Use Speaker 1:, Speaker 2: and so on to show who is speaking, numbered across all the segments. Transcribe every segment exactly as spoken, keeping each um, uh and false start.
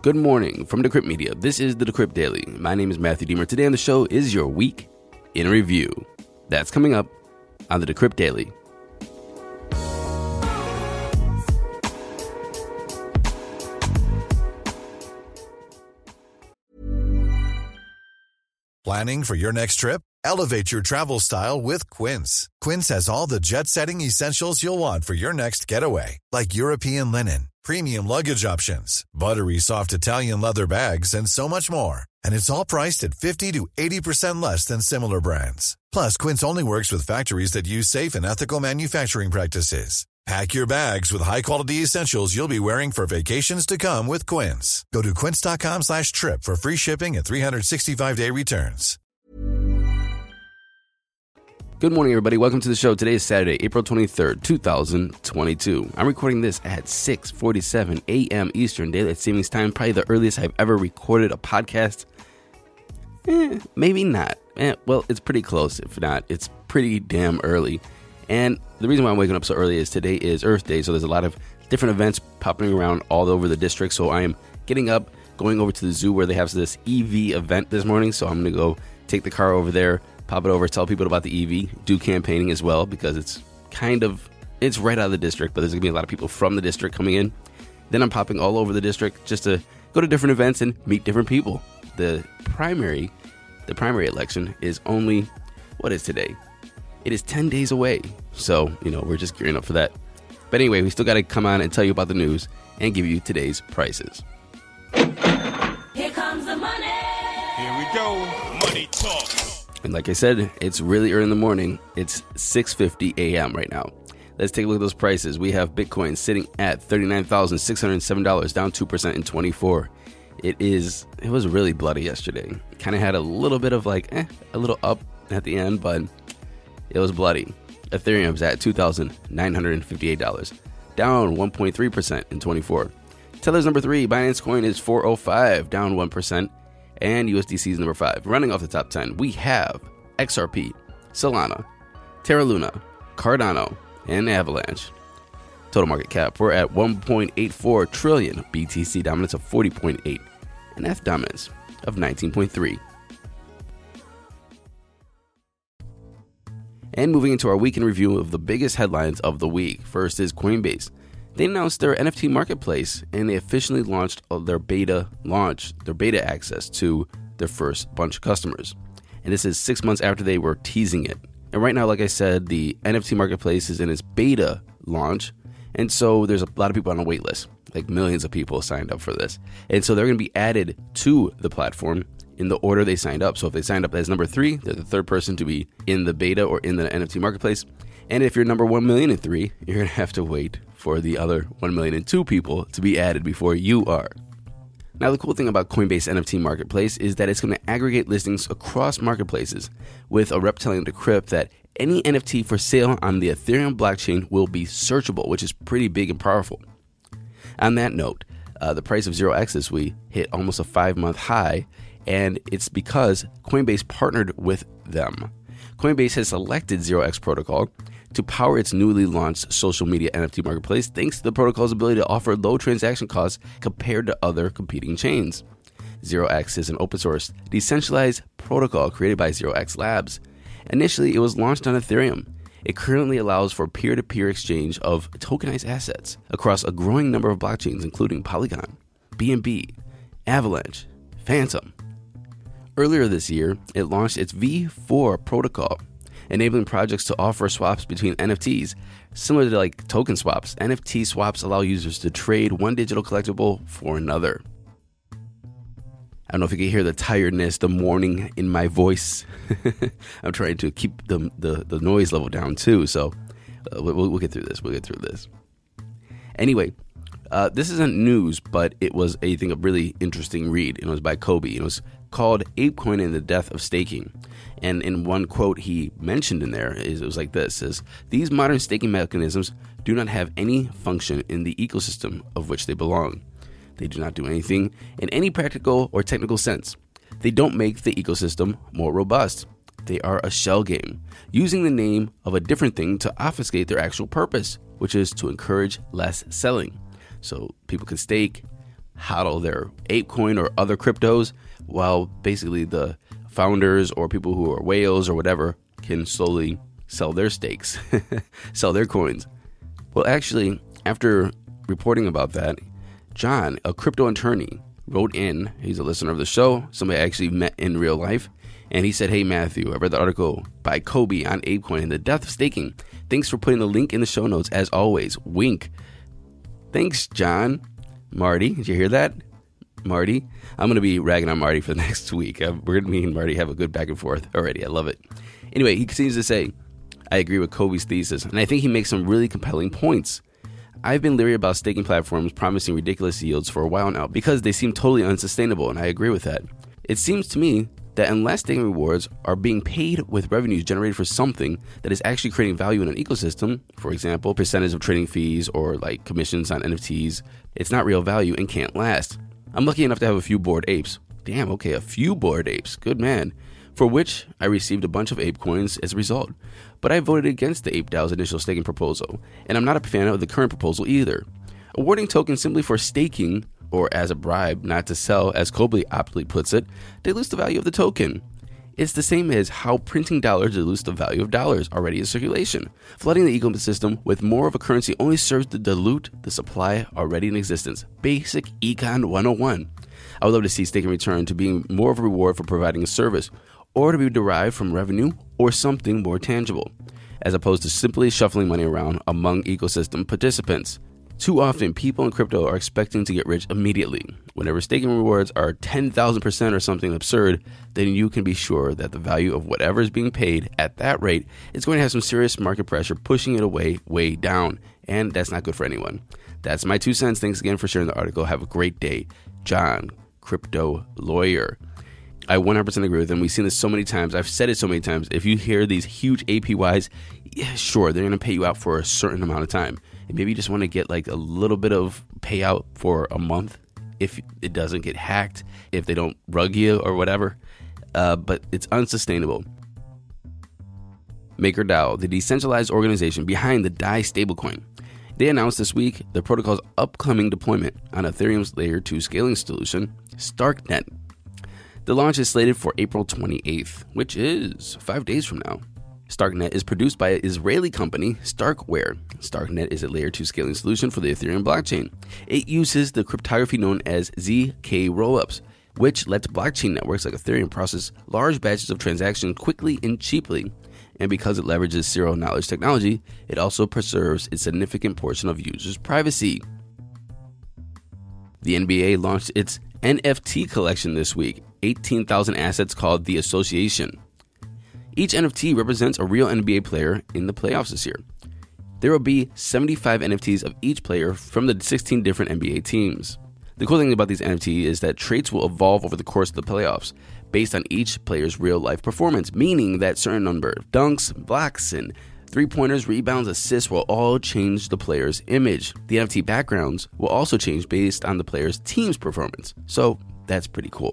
Speaker 1: Good morning from Decrypt Media. This is the Decrypt Daily. My name is Matthew Deemer. Today on the show is your week in review. That's coming up on the Decrypt Daily.
Speaker 2: Planning for your next trip? Elevate your travel style with Quince. Quince has all the jet-setting essentials you'll want for your next getaway, like European linen, premium luggage options, buttery soft Italian leather bags, and so much more. And it's all priced at fifty to eighty percent less than similar brands. Plus, Quince only works with factories that use safe and ethical manufacturing practices. Pack your bags with high-quality essentials you'll be wearing for vacations to come with Quince. Go to quince.com slash trip for free shipping and three sixty-five day returns.
Speaker 1: Good morning, everybody. Welcome to the show. Today is Saturday, April twenty-third, twenty twenty-two. I'm recording this at six forty-seven a.m. Eastern Daylight Savings Time, probably the earliest I've ever recorded a podcast. Eh, maybe not. Eh, well, it's pretty close. If not, it's pretty damn early. And the reason why I'm waking up so early is today is Earth Day, so there's a lot of different events popping around all over the district. So I am getting up, going over to the zoo where they have this E V event this morning. So I'm going to go take the car over there, pop it over, tell people about the E V, do campaigning as well, because it's kind of, it's right out of the district, but there's going to be a lot of people from the district coming in. Then I'm popping all over the district just to go to different events and meet different people. The primary, the primary election is only, what is today? It is ten days away. So, you know, we're just gearing up for that. But anyway, we still got to come on and tell you about the news and give you today's prices.
Speaker 3: Here comes the money.
Speaker 4: Here we go. Money talk.
Speaker 1: And like I said, it's really early in the morning. It's six fifty a.m. right now. Let's take a look at those prices. We have Bitcoin sitting at thirty-nine thousand six hundred seven dollars, down two percent in twenty-four. It is, it was really bloody yesterday. Kind of had a little bit of like, eh, a little up at the end, but it was bloody. Ethereum's at two thousand nine hundred fifty-eight dollars, down one point three percent in twenty-four. Tether's number three, Binance Coin is four oh five, down one percent. And U S D C is number five. Running off the top ten, we have X R P, Solana, Terra Luna, Cardano, and Avalanche. Total market cap, we're at one point eight four trillion, B T C dominance of forty point eight, and E T H dominance of nineteen point three. And moving into our week in review of the biggest headlines of the week. First is Coinbase. They announced their N F T marketplace, and they officially launched their beta launch, their beta access to their first bunch of customers. And this is six months after they were teasing it. And right now, like I said, the N F T marketplace is in its beta launch. And so there's a lot of people on a wait list, like millions of people signed up for this. And so they're going to be added to the platform in the order they signed up. So if they signed up as number three, they're the third person to be in the beta or in the N F T marketplace. And if you're number one million and three, you're going to have to wait for the other one million and two people to be added before you are. Now, the cool thing about Coinbase N F T Marketplace is that it's going to aggregate listings across marketplaces, with a rep telling Decrypt that any N F T for sale on the Ethereum blockchain will be searchable, which is pretty big and powerful. On that note, uh, the price of zero X this week hit almost a five-month high, and it's because Coinbase partnered with them. Coinbase has selected zero X Protocol to power its newly launched social media N F T marketplace, thanks to the protocol's ability to offer low transaction costs compared to other competing chains. zero X is an open source, decentralized protocol created by zero X Labs. Initially, it was launched on Ethereum. It currently allows for peer-to-peer exchange of tokenized assets across a growing number of blockchains, including Polygon, B N B, Avalanche, Phantom. Earlier this year, it launched its V four protocol, enabling projects to offer swaps between N F Ts. Similar to like token swaps, N F T swaps allow users to trade one digital collectible for another. I don't know if you can hear the tiredness, the mourning in my voice. I'm trying to keep the, the, the noise level down too, so uh, we'll, we'll get through this. We'll get through this. Anyway, uh, this isn't news, but it was a thing, a really interesting read. It was by Kobe. It was called ApeCoin and the Death of Staking. And in one quote he mentioned in there, is it was like this, is, these modern staking mechanisms do not have any function in the ecosystem of which they belong. They do not do anything in any practical or technical sense. They don't make the ecosystem more robust. They are a shell game, using the name of a different thing to obfuscate their actual purpose, which is to encourage less selling. So people can stake, hodl their ApeCoin or other cryptos, while basically the founders or people who are whales or whatever can slowly sell their stakes, sell their coins. Well, actually, after reporting about that, John, a crypto attorney, wrote in. He's a listener of the show, somebody I actually met in real life, and he said, "Hey Matthew, I read the article by Kobe on ApeCoin and the death of staking. Thanks for putting the link in the show notes as always. Wink." Thanks, John. Marty, did you hear that? Marty, I'm going to be ragging on Marty for the next week. We're going to me and Marty have a good back and forth already. I love it. Anyway, he continues to say, "I agree with Kobe's thesis, and I think he makes some really compelling points. I've been leery about staking platforms promising ridiculous yields for a while now because they seem totally unsustainable, and I agree with that. It seems to me that unless staking rewards are being paid with revenues generated for something that is actually creating value in an ecosystem, for example, percentage of trading fees or like commissions on N F Ts, it's not real value and can't last. I'm lucky enough to have a few Bored Apes. Damn, okay, a few Bored Apes. Good man. For which I received a bunch of ape coins as a result. But I voted against the ApeDAO's initial staking proposal, and I'm not a fan of the current proposal either. Awarding tokens simply for staking, or as a bribe not to sell, as Kobe aptly puts it, dilutes the value of the token. It's the same as how printing dollars dilutes the value of dollars already in circulation. Flooding the ecosystem with more of a currency only serves to dilute the supply already in existence. Basic Econ one oh one. I would love to see staking return to being more of a reward for providing a service, or to be derived from revenue or something more tangible, as opposed to simply shuffling money around among ecosystem participants. Too often, people in crypto are expecting to get rich immediately. Whenever staking rewards are ten thousand percent or something absurd, then you can be sure that the value of whatever is being paid at that rate is going to have some serious market pressure pushing it away, way down, and that's not good for anyone. That's my two cents. Thanks again for sharing the article. Have a great day. John, crypto lawyer. I one hundred percent agree with him. We've seen this so many times. I've said it so many times. If you hear these huge A P Ys, yeah, sure, they're going to pay you out for a certain amount of time. And maybe you just want to get like a little bit of payout for a month if it doesn't get hacked, if they don't rug you or whatever. Uh, but it's unsustainable. MakerDAO, the decentralized organization behind the D A I stablecoin. They announced this week the protocol's upcoming deployment on Ethereum's Layer two scaling solution, StarkNet. The launch is slated for April twenty-eighth, which is five days from now. StarkNet is produced by Israeli company Starkware. StarkNet is a layer two scaling solution for the Ethereum blockchain. It uses the cryptography known as Z K rollups, which lets blockchain networks like Ethereum process large batches of transactions quickly and cheaply. And because it leverages zero knowledge technology, it also preserves a significant portion of users' privacy. The N B A launched its N F T collection this week, eighteen thousand assets called The Association. Each N F T represents a real N B A player in the playoffs this year. There will be seventy-five N F Ts of each player from the sixteen different N B A teams. The cool thing about these N F Ts is that traits will evolve over the course of the playoffs based on each player's real-life performance, meaning that certain number of dunks, blocks, and three-pointers, rebounds, assists will all change the player's image. The N F T backgrounds will also change based on the player's team's performance. So that's pretty cool.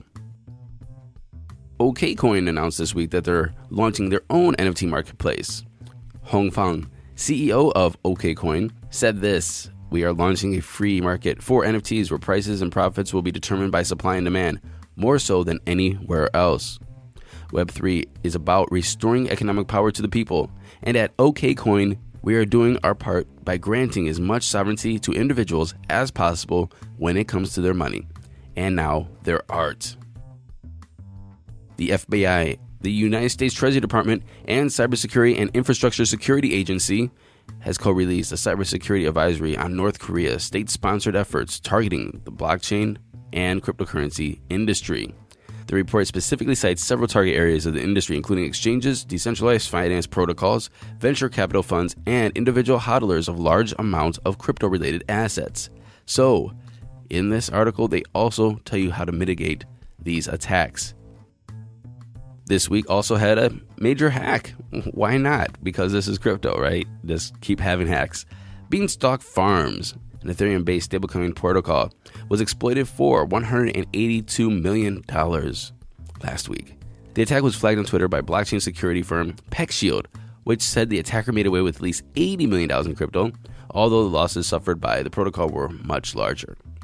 Speaker 1: OKCoin announced this week that they're launching their own N F T marketplace. Hong Fang, C E O of OKCoin, said this: "We are launching a free market for N F Ts where prices and profits will be determined by supply and demand, more so than anywhere else. Web three is about restoring economic power to the people, and at OKCoin, we are doing our part by granting as much sovereignty to individuals as possible when it comes to their money, and now their art." The F B I, the United States Treasury Department, and Cybersecurity and Infrastructure Security Agency has co-released a cybersecurity advisory on North Korea's state-sponsored efforts targeting the blockchain and cryptocurrency industry. The report specifically cites several target areas of the industry, including exchanges, decentralized finance protocols, venture capital funds, and individual hodlers of large amounts of crypto-related assets. So, in this article, they also tell you how to mitigate these attacks. This week also had a major hack. Why not? Because this is crypto, right? Just keep having hacks. Beanstalk Farms, an Ethereum-based stablecoin protocol, was exploited for one hundred eighty-two million dollars last week. The attack was flagged on Twitter by blockchain security firm PeckShield, which said the attacker made away with at least eighty million dollars in crypto, although the losses suffered by the protocol were much larger.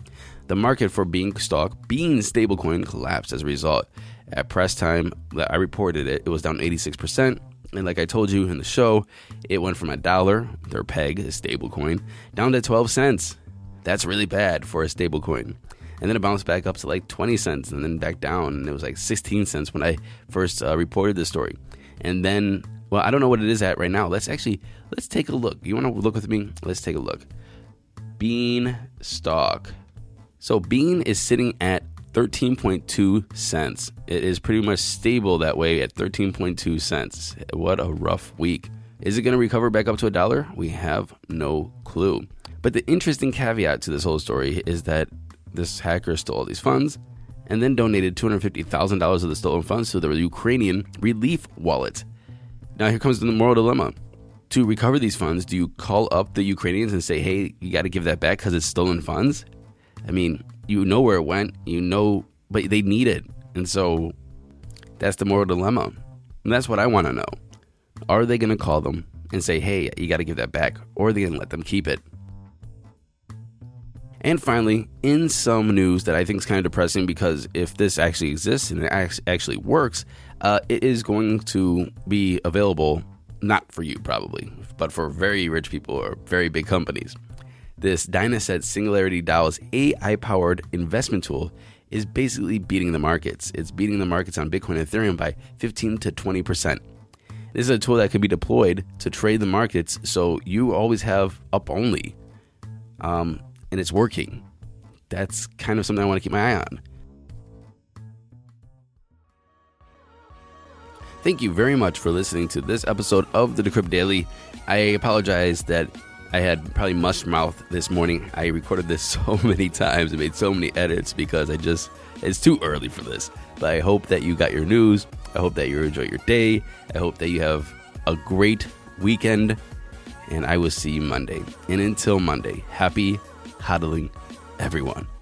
Speaker 1: The market for Beanstalk, Bean stablecoin, collapsed as a result. At press time that I reported it, it was down eighty-six percent. And like I told you in the show, it went from a dollar, their peg, a stablecoin, down to twelve cents. That's really bad for a stablecoin. And then it bounced back up to like twenty cents and then back down. And it was like sixteen cents when I first uh, reported this story. And then, well, I don't know what it is at right now. Let's actually, let's take a look. You want to look with me? Let's take a look. Beanstalk. So Bean is sitting at thirteen point two cents. It is pretty much stable that way at thirteen point two cents. What a rough week. Is it going to recover back up to a dollar? We have no clue. But the interesting caveat to this whole story is that this hacker stole all these funds and then donated two hundred fifty thousand dollars of the stolen funds to the Ukrainian relief wallet. Now here comes the moral dilemma. To recover these funds, do you call up the Ukrainians and say, hey, you got to give that back because it's stolen funds? I mean, you know where it went, you know, but they need it. And so that's the moral dilemma. And that's what I want to know. Are they going to call them and say, hey, you got to give that back? Or are they going to let them keep it? And finally, in some news that I think is kind of depressing, because if this actually exists and it actually works, uh, it is going to be available, not for you probably, but for very rich people or very big companies. This Dynaset Singularity DAO's A I-powered investment tool is basically beating the markets. It's beating the markets on Bitcoin and Ethereum by fifteen to twenty percent. This is a tool that can be deployed to trade the markets, so you always have up only. Um... And it's working. That's kind of something I want to keep my eye on. Thank you very much for listening to this episode of the Decrypt Daily. I apologize that I had probably mush mouth this morning. I recorded this so many times and made so many edits because I just, it's too early for this. But I hope that you got your news. I hope that you enjoy your day. I hope that you have a great weekend. And I will see you Monday. And until Monday, happy hodling, everyone.